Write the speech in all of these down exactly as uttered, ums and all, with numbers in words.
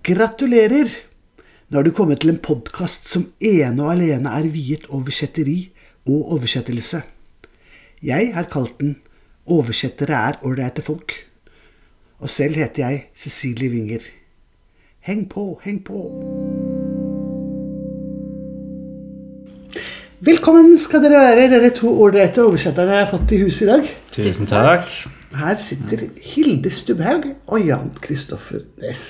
Gratulerer! Nå har du kommet til en podcast som ene og alene er viet oversetteri og oversettelse. Jeg har kalt den Oversettere er ålreite folk. Og selv heter jeg Cecilie Winger. Heng på, heng på! Velkommen skal dere være, dere to ålreite oversettere jeg har fått i huset i dag. Tusen takk. Her sitter Hilde Stubhaug og Jan Kristoffer Næss.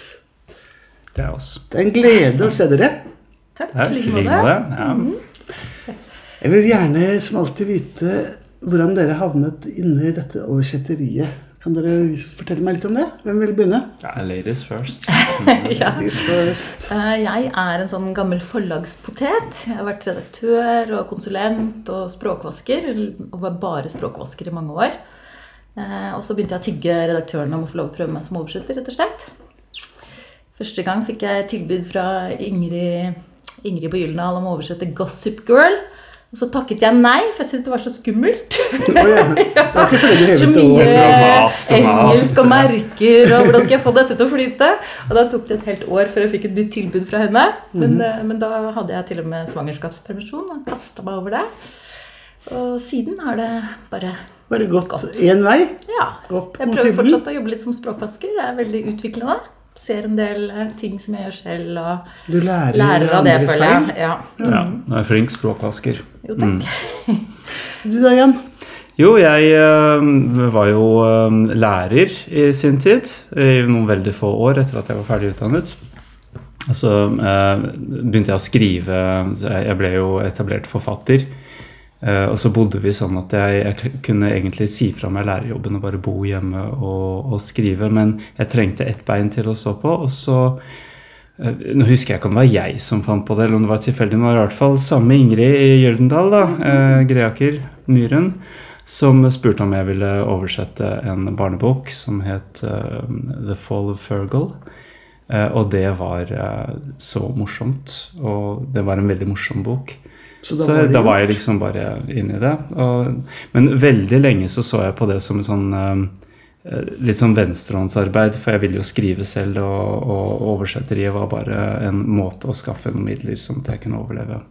Det er oss. Det er en glede å se dere. Takk, ja, like med det. Ja. Mm-hmm. Jeg vil gjerne som alltid vite hvordan dere havnet inne i dette oversetteriet. Kan dere fortelle meg litt om det? Hvem vil begynne? Ja, ladies first. ja. Ladies first. Jeg er en sånn gammel forlagspotet. Jeg har vært redaktør og konsulent og språkvasker, og var bare språkvasker i mange år. Og så begynte jeg å tigge redaktøren om å få lov å prøve meg som oversetter, rett og slett. Første gang fikk jeg tilbud fra Ingrid, Ingrid på Gyldendal om å oversette Gossip Girl. Og så takket jeg nei, for jeg syntes det var så skummelt. Oh, ja. Det var ikke så veldig så mye mast, engelsk og merker, og hvordan skal jeg få dette til å flyte? Og da tok det et helt år før jeg fikk et nytt tilbud fra henne. Men, mm-hmm. men da hadde jeg til og med svangerskapspermisjon og kastet meg over det. Og siden har det bare... Var det gått, gått. En vei? Ja, jeg prøver fortsatt å jobbe litt som språkvasker. Det er veldig utviklende. Ser en del ting som jeg gjør selv, og du lærer, lærer av det, føler jeg. Ja, mm. ja, nå er jeg flink språkvasker. Jo, takk. Mm. Du da, Jan? Jo, jeg uh, var jo uh, lærer i sin tid, i noen veldig få år etter at jeg var ferdig utdannet. Så uh, begynte jeg å skrive, jeg ble jo etablert forfatter. Uh, og så bodde vi sånn at jeg, jeg kunne egentlig si fra meg lærerjobben og bare bo hjemme og, og skrive, men jeg trengte ett bein til å stå på, og så, uh, nå husker jeg ikke om det var jeg som fant på det, eller om det var tilfeldig, men det var i hvert fall samme Ingrid i Gyldendal, da, uh, Greaker Myhren, som spurte om jeg ville oversette en barnebok som het uh, The Fall of Fergal, uh, og det var uh, så morsomt, og det var en veldig morsom bok. Så da, så var, da var jeg liksom bare inne i det. Og, men veldig lenge så så jeg på det som en sånn uh, litt sånn venstrehåndsarbeid, for jeg ville jo skrive selv, og, og oversetteriet var bare en måte å skaffe noen midler som jeg kunne overleve.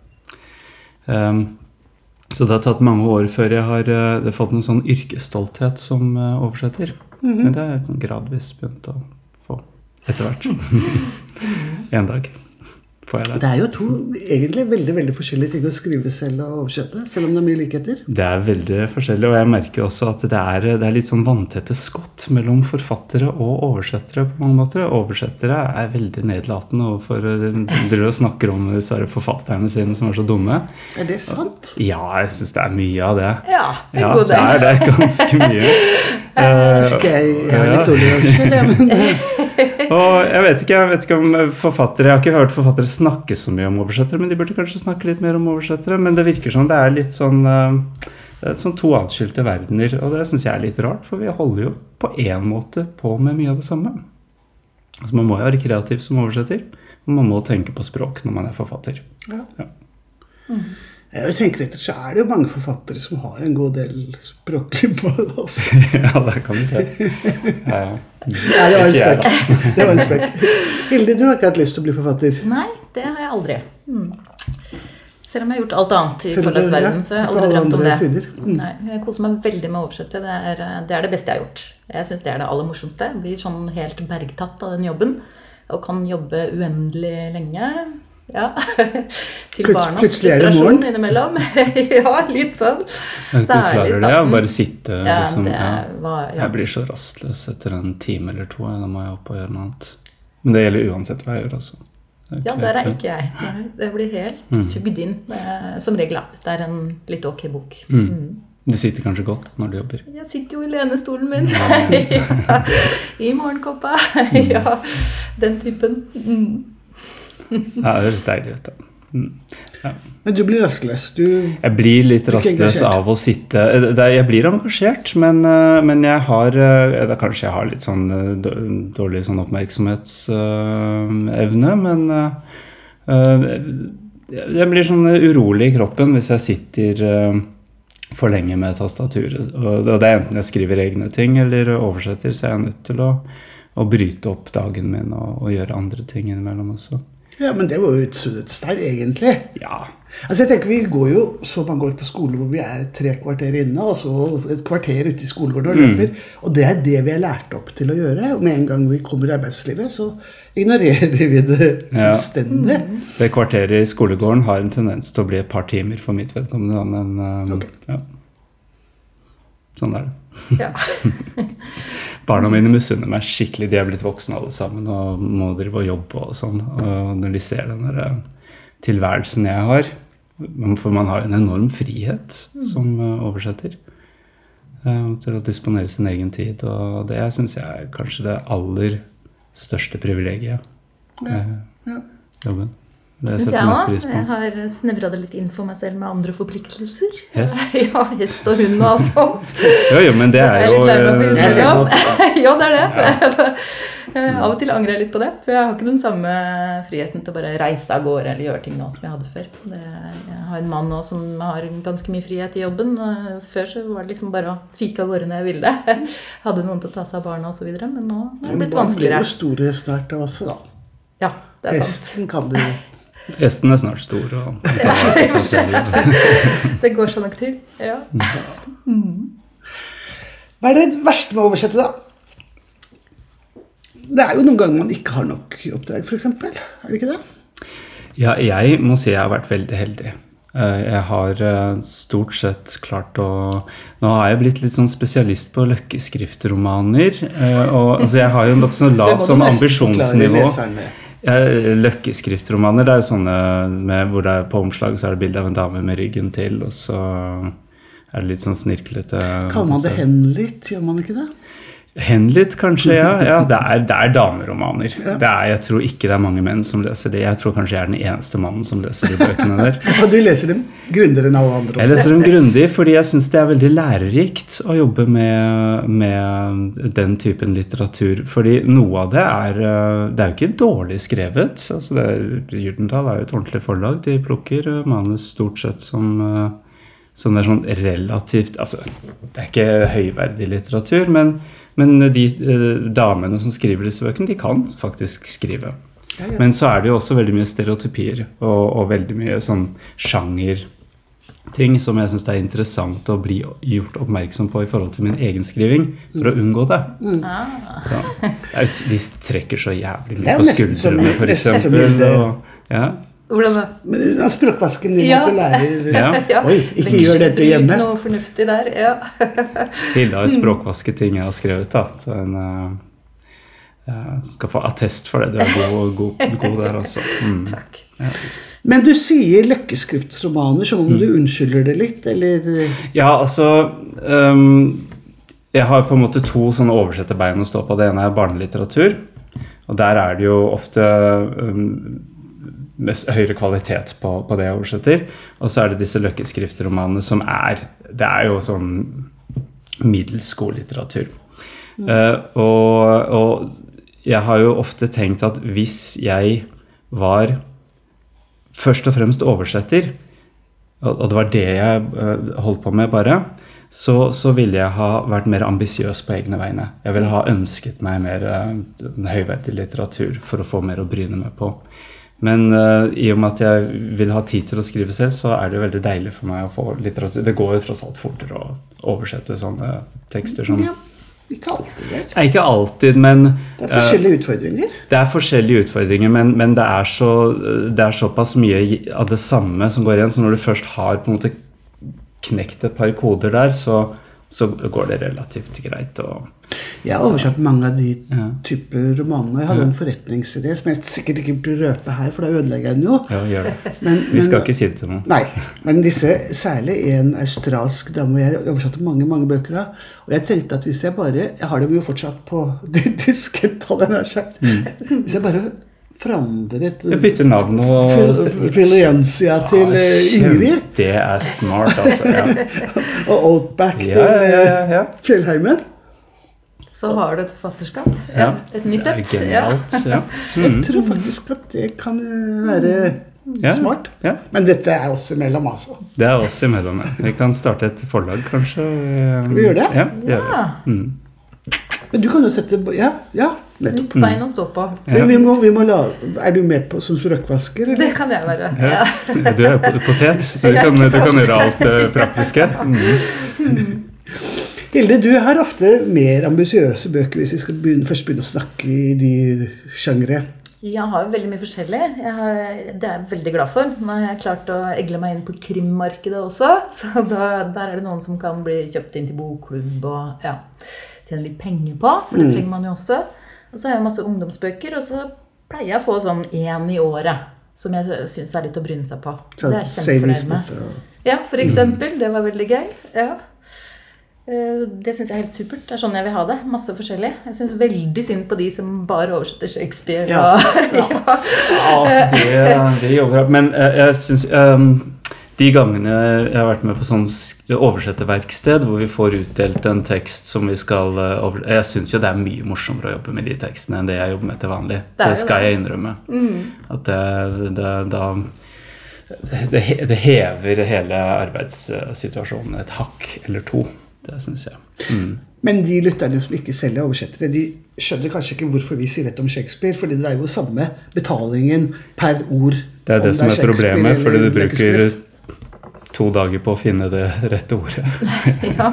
Um, så det har tatt mange år før jeg har uh, fått en sånn yrkesstolthet som uh, oversetter. Mm-hmm. Men det er gradvis begynt å få etter hvert. En dag. Det er jo to egentlig veldig, veldig forskjellige ting å skrive selv og oversette, selv om det er mye likheter. Det er veldig forskjellig, og jeg merker også at det er, det er litt sånn vanntette skott mellom forfattere og oversettere på mange måter. Oversettere er veldig nedlatende overfor dere og snakker om disse forfatterne sine som er så dumme. Er det sant? Ja, jeg synes det er mye av det. Ja, en ja, god del. Ja, det er ganske mye. Kanskje jeg, jeg er litt dårlig oversett, og jeg vet ikke, jeg vet ikke om forfattere, jeg har ikke hørt forfattere snakke så mye om oversettere, men de burde kanskje snakke litt mer om oversettere, men det virker som det er litt sånn, det er sånn to atskilte verdener, og det synes jeg er litt rart, for vi holder jo på en måte på med mye av det samme. Altså man må jo være kreativ som oversetter, og man må tenke på språk når man er forfatter. Ja. Ja. Mm. Jeg tenker etter, så er det jo mange forfattere som har en god del språklig ballast. Ja, det kan du se. Ja, ja. Ja, det var en spekk. Det var en spekk. Hilde, du har ikke hatt lyst til å bli forfatter? Nei, det har jeg aldri. Mm. Selv om jeg har gjort alt annet i forlagsverdenen, så har jeg aldri drømt om det. Mm. Nei, jeg koser meg veldig med å oversette. Det er, det er det beste jeg har gjort. Jeg synes det er det aller morsomste. Jeg blir sånn helt bergtatt av den jobben, og kan jobbe uendelig lenge. Ja, til barnas frustrasjon innimellom. Ja, litt sånn. Jeg klarer det, ja, bare sitte. Ja, liksom, det ja. var, ja. Jeg blir så rastløs etter en time eller to, da må jeg opp og gjøre noe annet. Men det gjelder uansett hva jeg gjør, altså. Ikke, ja, der er ikke jeg. Nei, det blir helt mm. sugd inn, som regel, hvis det er en litt ok bok. Mm. Mm. Du sitter kanskje godt når du jobber? Jeg sitter jo i lenestolen min. Ja, i morgenkåpa. Ja, den typen. Mm. Ja, det er så deilig, vet du. Mm. Ja. Men du blir rastløs. Du, jeg blir litt rastløs av å sitte. Jeg blir engasjert, men, men jeg har, da kanskje jeg har litt sånn dårlig sånn oppmerksomhetsevne, men jeg blir sånn urolig i kroppen hvis jeg sitter for lenge med tastaturet. Og det er enten jeg skriver egne ting eller oversetter, så jeg er nødt til å å bryte opp dagen min og, og gjøre andre ting innimellom også. Ja, men det var jo et sunnhetstegn, egentlig. Ja. Altså, jeg tenker vi går jo så mange år på skole hvor vi er tre kvarter inne, og så et kvarter ute i skolegården og løper. Mm. Og det er det vi er lært opp til å gjøre. Og med en gang vi kommer i arbeidslivet, så ignorerer vi det fullstendig. Ja. Mm. Det kvarteret i skolegården har en tendens til å bli et par timer for mitt vedkommende, men um, okay. Ja. Sånn er det. Ja. Barna mine misunner meg skikkelig. De er blitt voksne alle sammen og må drive og jobbe og sånn. Og når de ser den der tilværelsen jeg har, for man har en enorm frihet som oversetter til å disponere sin egen tid. Og det synes jeg er kanskje det aller største privilegiet. Ja. Ja. Jobben. Det synes jeg også. Jeg har snevret det litt inn for meg selv med andre forpliktelser. Hest? Ja, hest og hund og alt sånt. Jo, jo, men det er jo... Jeg er litt lei meg for ja, det er det. Ja. Av og til angrer jeg litt på det, for jeg har ikke den samme friheten til å bare reise av gårde eller gjøre ting nå som jeg hadde før. Det, jeg har en mann nå som har ganske mye frihet i jobben. Før så var det liksom bare å fike av gårde når jeg ville. Hadde noen til å ta seg av barna og så videre, men nå har det blitt vanskeligere. Det blir jo store snart også da. Ja, det er sant. Hesten kan du... Hesten er snart stor. Og ja, det går sånn nok til. Ja. Mm. Hva er det verste med å oversette da? Det er jo noen ganger man ikke har nok oppdrag, for eksempel. Er det ikke det? Ja, jeg må si jeg har vært veldig heldig. Jeg har stort sett klart å... Nå har jeg blitt litt sånn spesialist på løkkeskriftromaner. Og, altså, jeg har jo nok så lavt som ambisjonsnivå. Ja, løkkeskriftromaner, det er jo sånne med, hvor det er på omslag så er det bilde av en dame med ryggen til, og så er det litt sånn snirklete. Kaller man det henlitt, gjør man ikke det? Henlitt kanskje, ja. Ja, det er, det er dameromaner. Ja. Det er, jeg tror ikke det er mange menn som leser det. Jeg tror kanskje jeg er den eneste mannen som leser de bøkene der. Og du leser dem grundigere enn alle andre også? Jeg leser dem grundig, fordi jeg synes det er veldig lærerikt å jobbe med, med den typen litteratur. Fordi noe av det er, det er jo ikke dårlig skrevet. Altså det er, Gyldendal er jo et ordentlig forlag. De plukker manus stort sett som, som det er sånn relativt, altså det er ikke høyverdig litteratur, men Men de eh, damene som skriver disse bøkene, de kan faktisk skrive. Ja, ja. Men så er det jo også veldig mye stereotypier og, og veldig mye sånn sjangerting som jeg synes det er interessant å bli gjort oppmerksom på i forhold til min egen skriving, for å unngå det. Mm. Så, de trekker så jævlig mye på skuldrene, for eksempel. Og, ja. Hvordan da? Men språkvasken din ja. At du lærer... Ja. Ja. Oi, ikke men, gjør dette hjemme. Ikke noe fornuftig der, ja. Hilda har språkvasket ting jeg har skrevet da, så en uh, skal få attest for det. Du er god, god, god der også. Mm. Takk. Ja. Men du sier løkkeskriftromaner, så om mm. du unnskylder det litt, eller? Ja, altså... Um, jeg har på en måte to sånne oversetterbein å stå på. Det ene er barnelitteratur, og der er det jo ofte... Um, med høyere kvalitet på, på det jeg oversetter. Og så er det disse løkkeskriftromanene som er, det er jo sånn middels god litteratur. Mm. Uh, og, og jeg har jo ofte tenkt at hvis jeg var først og fremst oversetter, og, og det var det jeg uh, holdt på med bare, så, så ville jeg ha vært mer ambisiøs på egne vegne. Jeg ville ha ønsket meg mer uh, høyverdig litteratur for å få mer å bryne meg på. Men uh, i og med at jeg vil ha tid til å skrive selv, så er det jo veldig deilig for meg å få litteratur. Det går jo tross alt fortere å oversette sånne tekster som... Ja, ikke alltid, vel? Nei, ikke alltid, men... Det er forskjellige uh, utfordringer. Det er forskjellige utfordringer, men, men det, er så, det er såpass mye av det samme som går igjen, så når du først har på en måte knekt et par koder der, så, så går det relativt greit å... Jeg har oversatt mange av de ja. Typer romaner. Jeg hadde ja. En forretningsidé som jeg sikkert ikke burde røpe her, for da ødelegger jeg den jo. Ja, gjør det. Men, Vi skal men, ikke si det til noen. Nei, men disse, særlig en australsk dame, jeg oversatte mange, mange bøker av, og jeg tenkte at hvis jeg bare, jeg har dem jo fortsatt på diskett, hadde jeg sagt, mm. hvis jeg bare forandret jeg bytter navn og Filiensia til ja, Ingrid. Det er smart, altså. Ja. Og Outback ja, til ja, ja, ja. Fjellheimen. Så har du et forfatterskap. Ja, et nytt et. Det er genialt, ja. Mm. Jeg tror faktisk at det kan være ja, smart. Ja. Men dette er også imellom, altså. Det er også imellom, ja. Vi kan starte et forlag, kanskje. Skal vi gjøre det? Ja, det gjør vi. Mm. Men du kan jo sette... Ja, ja. Nytt bein å stå på. Men vi må, vi må la, er du med på som språkvasker? Eller? Det kan jeg være, ja. Ja. Du er potet, så du kan, du kan gjøre alt det praktiske. Mm. Hilde, du har ofte mer ambisiøse bøker hvis vi skal begynne, først begynne å snakke i de sjangre. Jeg har jo veldig mye forskjellig. Jeg har, det er jeg veldig glad for. Nå har jeg klart å egle meg inn på krimmarkedet også, så da, der er det noen som kan bli kjøpt inn til bokklubb og ja, tjene litt penger på, for det trenger man jo også. Og så har jeg masse ungdomsbøker, og så pleier jeg å få sånn en i året, som jeg synes er litt å bryne seg på. Så, det er jeg kjempefornøyd med. Ja, for eksempel. Det var veldig gøy. Ja. Det synes jeg er helt supert. Det er sånn jeg vil ha det. Masse forskjellig. Jeg synes veldig synd på de som bare oversetter Shakespeare. Ja, og, ja. ja det, det jobber jeg. Men jeg synes um, de gangene jeg har vært med på sånn oversetterverksted hvor vi får utdelt en tekst som vi skal over... Jeg synes jo det er mye morsommere å jobbe med de tekstene enn det jeg jobber med til vanlig. Det, det skal jeg innrømme. Mm. At det, det, da, det, det hever hele arbeidssituasjonen et hakk eller to. Det synes jeg. Mm. Men de lytterne som ikke selv er oversettere, de skjønner kanskje ikke hvorfor vi sier dette om Shakespeare, fordi det er jo samme betalingen per ord. Det er det som er problemet, fordi du bruker to dager på å finne det rette ordet. Ja.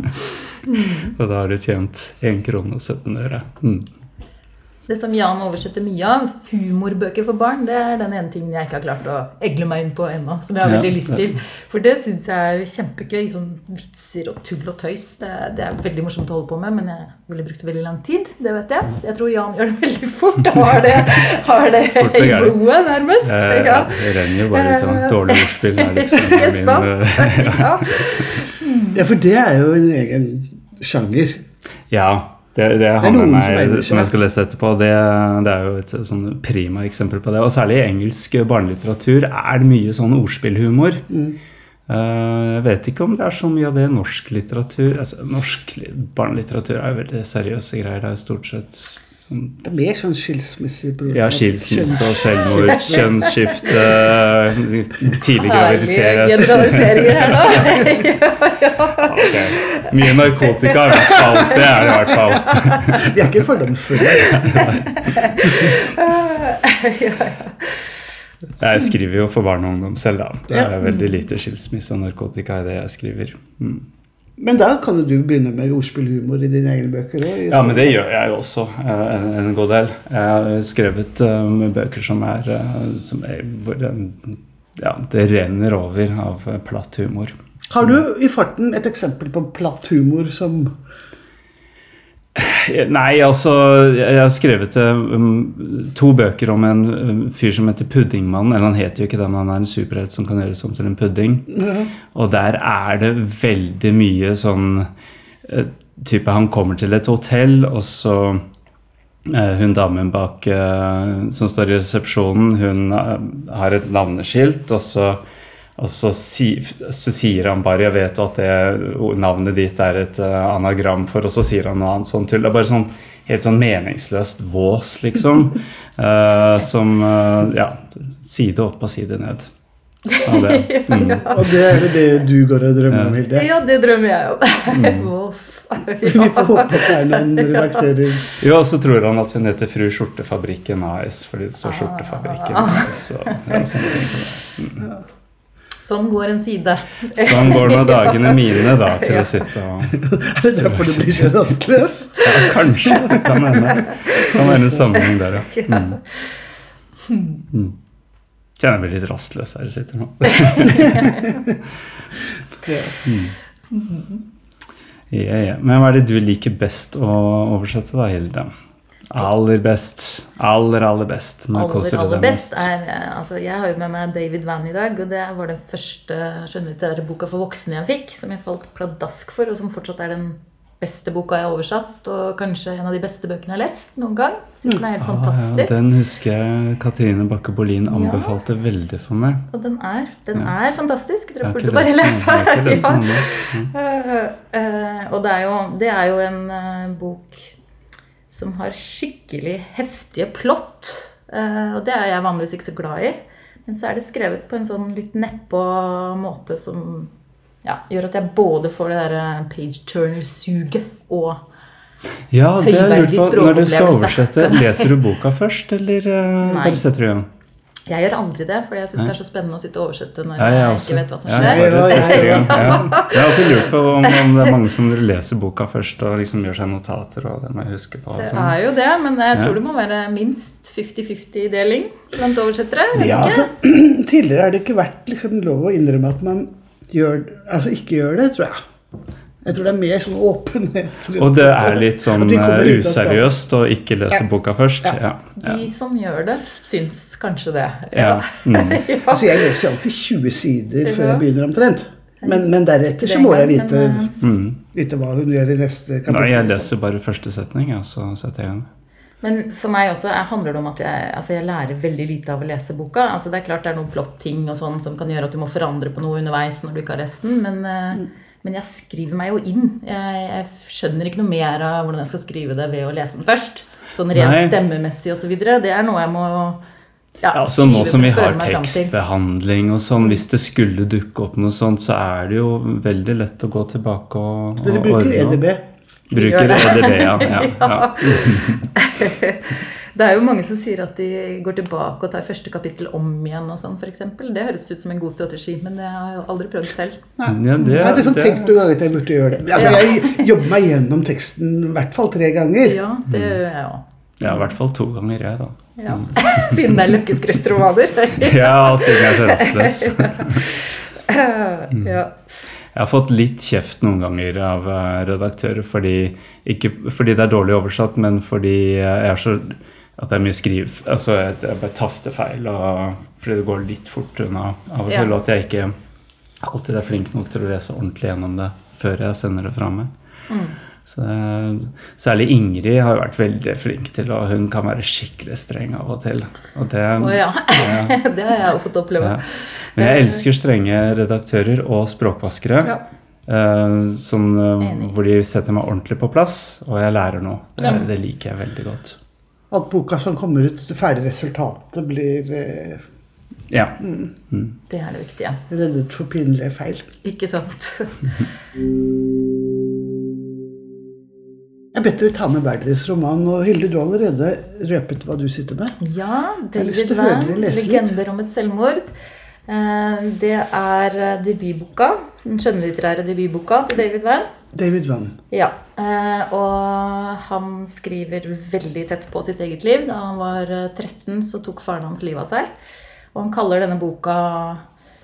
Mm. Og da har du tjent en krone og sytten øre. Mm. Det som Jan oversetter mye av, humorbøker for barn, det er den ene tingen jeg ikke har klart å egle meg inn på ennå, som jeg har veldig lyst til. For det synes jeg er kjempegøy, sånn vitser og tull og tøys. Det er, det er veldig morsomt å holde på med, men jeg ville brukt veldig lang tid, det vet jeg. Jeg tror Jan gjør det veldig fort, og har det, har det i blodet nærmest. Ja, ja. Det renner jo bare ut av dårlig ordspill. Liksom, ikke sant? Ja. Ja, for det er jo en egen sjanger. Ja, Det, det har med meg, som, som jeg skal lese etterpå, det, det er jo et sånn prima eksempel på det. Og særlig i engelsk barnelitteratur er det mye sånn ordspillhumor. Mm. Uh, jeg vet ikke om det er så mye av det i norsk litteratur. Altså, norsk barnelitteratur er veldig seriøse greier. Det er stort sett... Det er mer sånn skilsmisse. Ja, skilsmisse og selvmord, kjønnsskifte, tidlig graviditet. Herlige generaliseringer her da. Okay. Mye narkotika i hvert fall, det er det i hvert fall. Vi er ikke fordomsfulle. Jeg skriver jo for barn og ungdom selv da. Det er veldig lite skilsmisse og narkotika i det jeg skriver. Mm. Men da kan du begynne med ordspillhumor i dine egne bøker også. Ja, men det gjør jeg jo også en, en god del. Jeg har skrevet um, bøker som er, som er hvor det, ja, det renner over av platt humor. Har du i farten et eksempel på platt humor som... Nei, altså, jeg har skrevet um, to bøker om en um, fyr som heter Puddingmannen, eller han heter jo ikke det, men han er en superhelt som kan gjøres om til en pudding. Ja. Og der er det veldig mye sånn, uh, type han kommer til et hotell, og så uh, hun damen bak uh, som står i resepsjonen, hun uh, har et navneskilt, og så Og så, si, så sier han bare, jeg vet at det, navnet ditt er et uh, anagram for, og så sier han noe annet sånn tull. Det er bare sånn helt sånn meningsløst vås, liksom. uh, som, uh, ja, side opp og side ned. Ja, det. Mm. Og det er det du går og drømmer om, Hilde? Ja, det drømmer jeg om. Mm. Vås. Ja. Vi får håpe at det er noen redaktører. Jo, og så tror han at hun heter Fru Skjortefabrikken A S, fordi det står Skjortefabrikken A S. Så, ja, sånn ting. Mm. Ja. Sånn går en side. Sånn går nå dagene mine da, til å sitte og... Er det derfor du blir så rastløs? Ja, kanskje. Det kan hende. Det kan være en sammenheng der, ja. Mm. Mm. Kjenner jeg blir litt rastløs her jeg sitter nå. mm. ja, ja. Men hva er det du liker best å oversette da, Hilde? Aller best, aller, aller best. Aller, aller best er, altså jeg har jo med meg David Vann i dag, og det var den første skjønnlitterære boka for voksne jeg fikk, som jeg falt pladask for, og som fortsatt er den beste boka jeg har oversatt, og kanskje en av de beste bøkene jeg har lest noen gang. Så den er helt fantastisk. Ah, ja, den husker jeg Katrine Bakke Bolin anbefalte ja. veldig for meg. Og den er, den ja. er fantastisk, dere burde bare lese. Ja. uh, uh, og det er, jo, det er jo en uh, bok som har skikkelig heftige plott, uh, og det er jeg vanligvis ikke så glad i. Men så er det skrevet på en sånn litt neppe måte som ja, gjør at jeg både får det der page-turner-suget og Ja, det er lurt på. Når du skal språkopplevelse. oversette, leser du boka først, eller eh, Nei. bare setter du igjen? Jeg gjør aldri det, for jeg synes det er så spennende å sitte og oversette når Ja, jeg jeg også. ikke vet hva som Ja, skjer. jeg bare Ja, ja, setter ja. igjen. Ja. Jeg har alltid lurt på om, om det er mange som leser boka først og liksom gjør seg notater, og det må jeg huske på. og Det sånn. er jo det, men jeg Ja. tror det må være minst fifty-fifty-deling blant oversettere. vet Ja, ikke. altså, tidligere har det ikke vært liksom lov å innrømme at man gjør, altså ikke gjør det, tror jeg. Jeg tror det er mer sånn åpenhet. rundt Og det er det. litt sånn At de kommer eh, ut av skapet. useriøst å ikke lese Ja. boka først. Ja. Ja. Ja. De som gjør det, syns kanskje det. Ja. Mm. Ja. Altså, jeg leser alltid tjue sider før Ja. jeg begynner omtrent. Men, men deretter så må jeg vite, Men, eh, Mm. vite hva hun gjør i neste Nei, kapittel. jeg leser bare første setning, ja, så setter jeg igjen. Men for meg også er- handler det om at jeg, altså jeg lærer veldig lite av å lese boka. Altså det er klart det er noen plot-ting og sånn som kan gjøre at du må forandre på noe underveis når du ikke har resten, men, eh, men jeg skriver meg jo inn. Jeg, jeg skjønner ikke noe mer av hvordan jeg skal skrive det ved å lese den først. Sånn rent Nei. stemmemessig og så videre. Det er noe jeg må ja, Ja, så nå skrive som for vi å føle har meg frem til. tekstbehandling og sånn, hvis det skulle dukke opp noe sånt, så er det jo veldig lett å gå tilbake og, Dere og bruker ordne. E D B. Bruker Gjør det. E D B, ja. ja, ja. Det er jo mange som sier at de går tilbake og tar første kapittel om igjen og sånn, for eksempel. Det høres ut som en god strategi, men det har jeg jo aldri prøvd selv. Ja, det, Nei, det er sånn det- tenkt noen ganger at jeg burde gjøre det. Altså, jeg jobber meg gjennom teksten i hvert fall tre ganger. Ja, det gjør jeg òg. Ja, i hvert fall to ganger, jeg, da. Ja. Siden det er løkkeskriftromaner. Ja, siden jeg er så rastløs. Ja. Jeg har fått litt kjeft noen ganger av eh, redaktører fordi, ikke fordi det er dårlig oversatt, men fordi jeg er så at det er mye skriv, altså det er bare tastefeil, og fordi det går litt fort unna av og til, Ja. og at jeg ikke alltid er flink nok til å lese ordentlig gjennom det før jeg sender det fra meg. Mm. Så, særlig Ingrid har jo vært veldig flink til, og hun kan være skikkelig streng av og til. Og det, Å ja. Det har jeg jo fått oppleve. ja. Men jeg elsker strenge redaktører og språkvaskere, Ja. eh, som, eh, Enig. hvor de setter meg ordentlig på plass, og jeg lærer noe. Det, Ja. det liker jeg veldig godt. At boka som kommer ut, det ferdige resultatet, blir eh, Ja. Det er det viktige. reddet for pinlige feil. Ikke sant? Jeg bedt dere ta med hver deres roman, og Hilde, du har allerede røpet hva du sitter med. Ja, har lyst David til å høre Vann, dere lese litt. 'Legender om et selvmord'. Eh, Det er eh, debutboka, den skjønnlitterære debutboka til David Vann. David Vann. Ja, eh, og han skriver veldig tett på sitt eget liv. Da han var eh, tretten, så tok faren hans livet av seg. Og han kaller denne boka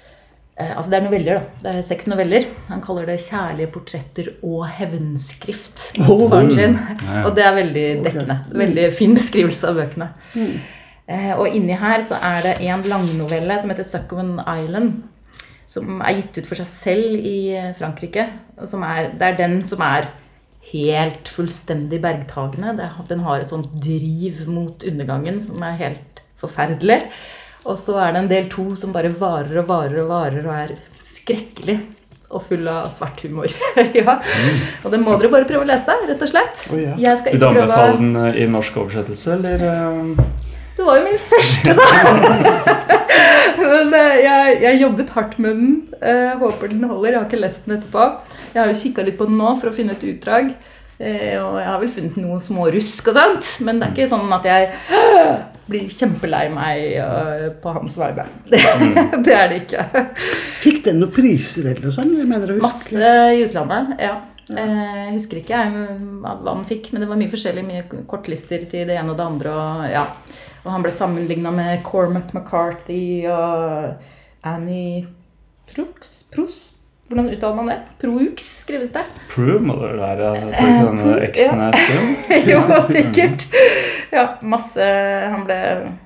eh, Altså, det er noveller, da. Det er seks noveller. Han kaller det 'kjærlige portretter og hevnskrift' mot Oh. faren sin. Ja. Og det er veldig dekkende. Veldig fin beskrivelse av bøkene. Eh, og inni her så er det en langnovelle som heter 'Succowan Island', som er gitt ut for seg selv i eh, Frankrike. og Som er, det er den som er helt fullstendig bergtagende. Det, den har et sånt driv mot undergangen som er helt forferdelig. Og så er det en del to som bare varer og varer og varer og er skrekkelig og full av svart humor. Ja. Og det må dere bare prøve å lese, rett og slett. Å, ja. Jeg skal Vil du ikke anbefale prøve... den eh, i norsk oversettelse, eller? eh? Det var jo min første, da! Men eh, jeg, jeg jobbet hardt med den. Eh, håper den holder. Jeg har ikke lest den etterpå. Jeg har jo kikket litt på den nå for å finne et utdrag. Eh, og jeg har vel funnet noe smårusk og sånt. Men det er ikke sånn at jeg øh, blir kjempelei meg øh, på hans vegne. Det, det er det ikke. Fikk den noen priser eller noe sånt? Jeg mener å huske. Masse i utlandet, ja. Eh, Jeg husker ikke jeg, hva den fikk, men det var mye forskjellig, mye kortlister til det ene og det andre. Og, ja. og han ble sammenlignet med Cormac McCarthy og Annie Proux. Proust? Hvordan uttaler man det? Proux skrives det. Prue må det vel være. Jeg tror ikke denne eksen er stum. Jo, sikkert. Ja, masse. Han ble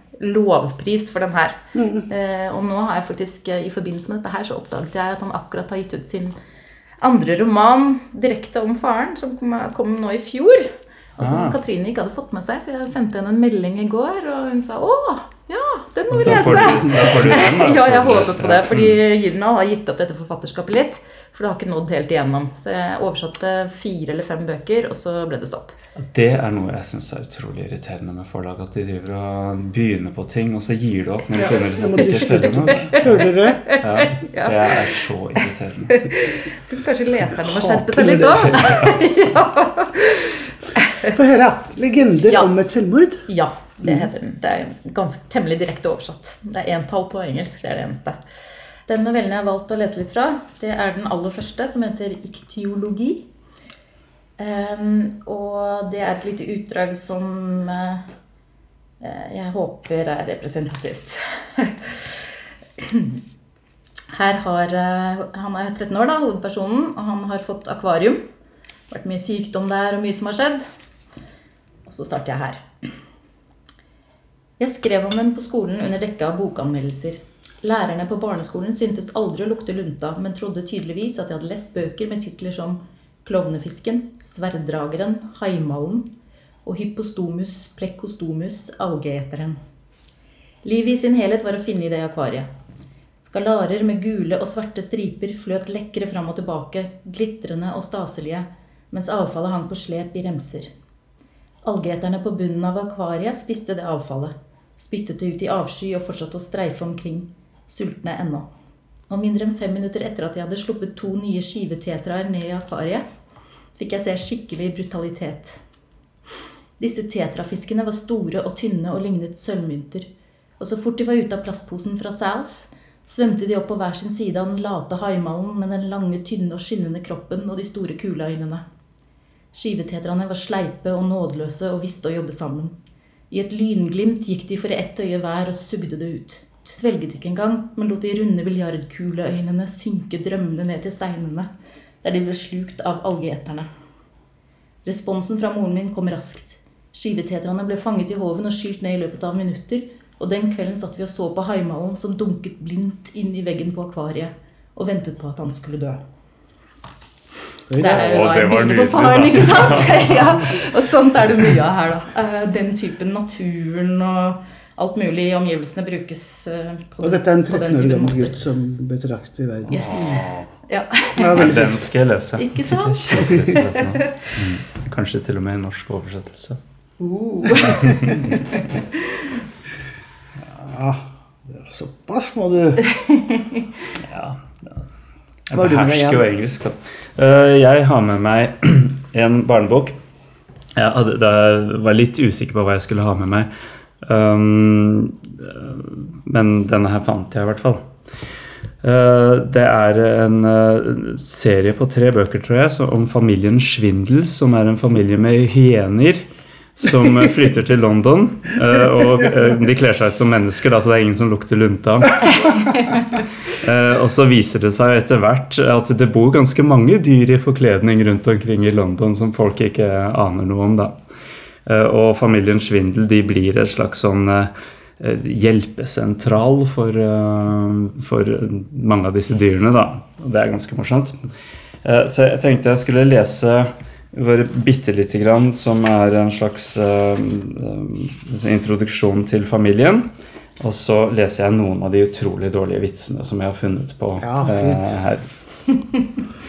lovprist for den her. Eh, og nå har jeg faktisk, eh, i forbindelse med dette her, så oppdaget jeg at han akkurat har gitt ut sin andre roman direkte om faren, som kom, kom nå i fjor. Og som Ah. Katrine ikke hadde fått med seg, så jeg sendte henne en melding i går, og hun sa, åh, ja, den må vi Da får lese. du, da får du den, da. Ja, jeg Får du håper lese. på det, fordi Gyldendal har gitt opp dette forfatterskapet litt, for det har ikke nådd helt igjennom. Så jeg oversatte fire eller fem bøker, og så ble det stopp. Det er noe jeg synes er utrolig irriterende med forlag, at de driver og begynner på ting, og så gir det opp når de finner ut Nå at må de du ikke selger slutte. nok. Hører dere? Ja, det er så irriterende. Jeg synes kanskje leserne må Hater skjerpe seg når litt det også. Ja. Få høre, legender Ja. om et selvmord. Ja, det heter den. Det er ganske temmelig direkte oversatt. Det er entall på engelsk, det er det eneste. Den novellen jeg har valgt å lese litt fra, det er den aller første, som heter Iktyologi. Um, og det er et lite utdrag som uh, jeg håper er representativt. Her har, uh, han er tretten år da, hovedpersonen, og han har fått akvarium. Det har vært mye sykdom der og mye som har skjedd. Og så starter jeg her. Jeg skrev om dem på skolen under dekke av bokanmeldelser. Lærerne på barneskolen syntes aldri å lukte lunta, men trodde tydeligvis at jeg hadde lest bøker med titler som Klovnefisken, Sverddrageren, Haimallen og Hypostomus plecostomus, algeeteren. Livet i sin helhet var å finne i det akvariet. Skalarer med gule og svarte striper fløt lekkere fram og tilbake, glitrende og staselige, mens avfallet hang på slep i remser. Algeeterne på bunnen av akvariet spiste det avfallet, spyttet det ut i avsky og fortsatte å streife omkring, sultne ennå. Og mindre enn fem minutter etter at jeg hadde sluppet to nye skivetetraer ned i akvariet, fikk jeg se skikkelig brutalitet. Disse tetrafiskene var store og tynne og lignet sølvmynter, og så fort de var ute av plastposen fra Sals, svømte de opp på hver sin side av den late haimallen med den lange, tynne og skinnende kroppen og de store kuleøynene. Skivetetraene var sleipe og nådeløse og visste å jobbe sammen. I et lynglimt gikk de for ett øye hver og sugde det ut. Svelget ikke engang, men lot de runde biljardkuleøynene synke drømmende ned til steinene, der de ble slukt av algeeterne. Responsen fra moren min kom raskt. Skivetetraene ble fanget i hoven og skylt ned i løpet av minutter, og den kvelden satt vi og så på haimallen som dunket blindt inn i veggen på akvariet, og ventet på at han skulle dø. Det er jo et bilde på faren, ikke sant? Ja, og sånt er det mye av her da. Den typen naturen og alt mulig i omgivelsene brukes på, og dette er en på den tretten år typen gammel måter. gutt som betrakter verden. Yes. Ja. Ja, veldig Den fint. skal jeg lese. Ikke sant? Det er kjempelyst til å lese nå. Mm. Kanskje til og med en norsk oversettelse. Uh. Ja, det er såpass må du. Ja, ja. Jeg Hva har du med deg behersker jo igjen? engelsk. Da. Eh, Jeg har med meg en barnebok. Jeg hadde, da jeg var litt usikker på hva jeg skulle ha med meg. Um, men denne her fant jeg i hvert fall. Uh, det er en uh, serie på tre bøker, tror jeg, så om familien Schwindel, som er en familie med hyener som uh, flytter til London, uh, og uh, de kler seg ut som mennesker, da, så det er ingen som lukter lunta. Uh, og så viser det seg etter hvert at det bor ganske mange dyr i forkledning rundt omkring i London som folk ikke aner noe om da. Uh, og familien Schwindel, de blir et slags sånn uh, hjelpesentral for, uh, for mange av disse dyrene da. Og det er ganske morsomt. Uh, så jeg tenkte jeg skulle lese bare bitte lite grann, som er en slags uh, uh, introduksjon til familien. Og så leser jeg noen av de utrolig dårlige vitsene som jeg har funnet på Ja, uh, her.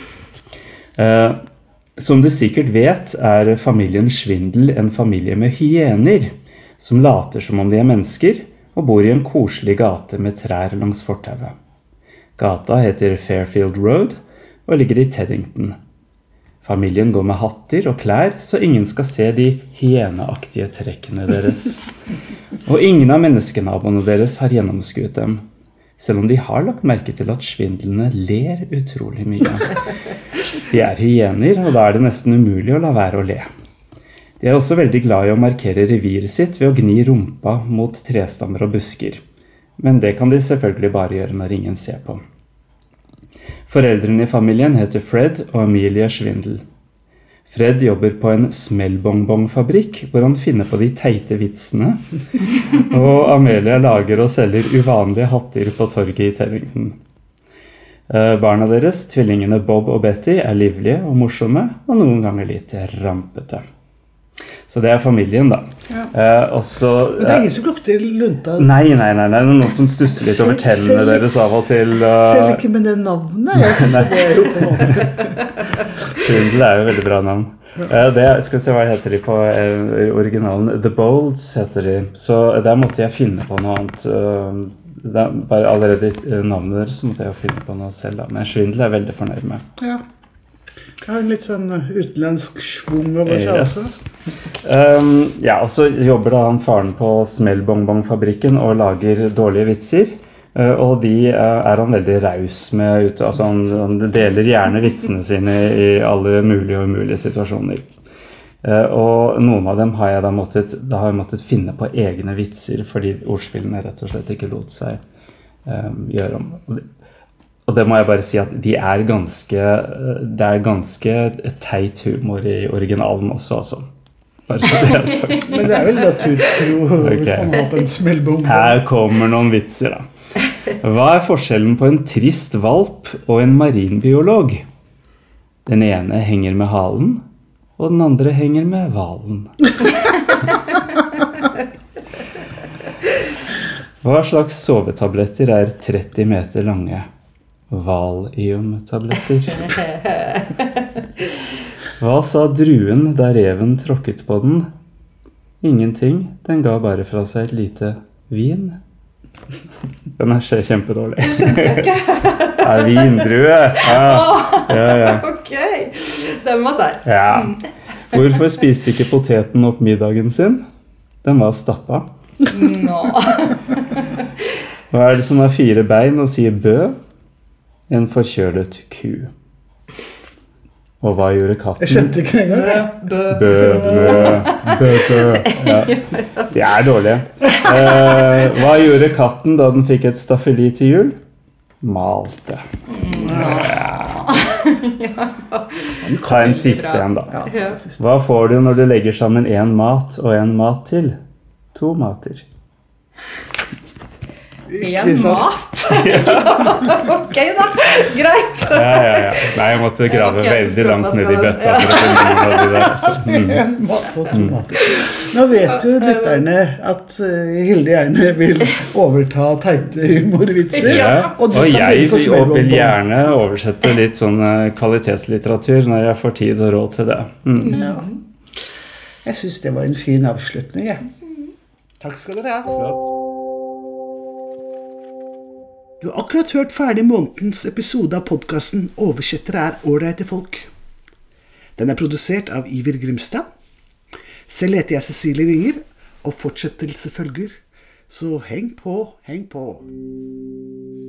uh, som du sikkert vet, er familien Schwindel en familie med hyener, som later som om de er mennesker, og bor i en koselig gate med trær langs fortauet. Gata heter Fairfield Road, og ligger i Teddington. Familien går med hatter og klær, så ingen skal se de hyeneaktige trekkene deres. Og ingen av menneskenaboene deres har gjennomskuet dem, selv om de har lagt merke til at svindlene ler utrolig mye. De er hyener, og da er det nesten umulig å la være å le. De er også veldig glad i å markere reviret sitt ved å gni rumpa mot trestammer og busker. Men det kan de selvfølgelig bare gjøre når ingen ser på. Foreldrene i familien heter Fred og Amelia Schwindel. Fred jobber på en smellbongbongfabrikk, hvor han finner på de teite vitsene, og Amelia lager og selger uvanlige hatter på torget i Teddington. Barna deres, tvillingene Bob og Betty, er livlige og morsomme, og noen ganger litt rampete. Så det er familien da. Ja. Eh, og så, Men det er ingen som lukter lunta. Nei, nei, nei, nei, det er noen som stusser litt over tennene Selv- deres av og til. Uh, Selv ikke med det navnet. Jeg synes Nei. det er jo på en måte. Schwindel er jo et veldig bra navn. Eh, det, skal vi se hva heter de på eh, originalen. The Bolds heter de. Så der måtte jeg finne på noe annet. Uh, det er bare allerede i navnet deres så måtte jeg jo finne på noe selv da. Men Schwindel er veldig fornøyd med. Ja. Jeg har en litt sånn utenlandsk svung over seg Yes. også. Um, ja, og så jobber da han faren på Smellbongbong-fabrikken og lager dårlige vitser. Uh, og de uh, er han veldig raus med ute. Altså han, han deler gjerne vitsene sine i alle mulige og umulige situasjoner. Uh, og noen av dem har jeg da måttet, da har jeg måttet finne på egne vitser, fordi ordspillene rett og slett ikke lot seg um, gjøre om. Og det, og det må jeg bare si at de er ganske, det er ganske teit humor i originalen også, altså. Bare så det er sagt. Men det er vel naturtro Ok. hvis man har hatt en smellbom. Her kommer noen vitser da. Hva er forskjellen på en trist valp og en marinbiolog? Den ene henger med halen, og den andre henger med valen. Hva slags sovetabletter er tretti meter lange? Valium-tabletter. Hva sa druen da reven tråkket på den? Ingenting, den ga bare fra seg et lite vin. Den er kjempedårlig. Ja, vindrue. Ja, ja, ja. Ok, den var sær. Ja. Hvorfor spiste ikke poteten opp middagen sin? Den var stappa. Nå. Hva er det som har fire bein og sier bø? En forkjølet ku. Og hva gjorde katten? Jeg skjønte ikke det engang. Bø, bø. Bø, bø, bø, bø. Ja. De er dårlige. Eh, hva gjorde katten da den fikk et staffeli til jul? Malte. Ja. Ta en siste en da. Ja, så det siste. Hva får du når du legger sammen en mat og en mat til? To mater. Ikke En sant? mat. Ok da, greit. Ja, ja, ja. Nei, jeg måtte grave Det var ikke jeg som veldig langt ned i språkvaska bøtta den. for å finne noen av de der. Altså. Mm. En mat og to mater. Nå vet jo lytterne at eh, Hilde gjerne vil overta teite humorvitser. Ja. Og Og, du kan jeg begynne på vil, smellbom. vil gjerne oversette litt sånn eh, kvalitetslitteratur når jeg får tid og råd til det. Mm. Ja. Jeg synes det var en fin avslutning, jeg. Takk skal dere ha. Flott. Du har akkurat hørt ferdig månedens episode av podcasten Oversettere er ålreite folk. Den er produsert av Iver Grimstad. Selv heter jeg Cecilie Winger, og fortsettelse følger. Så heng på, heng på.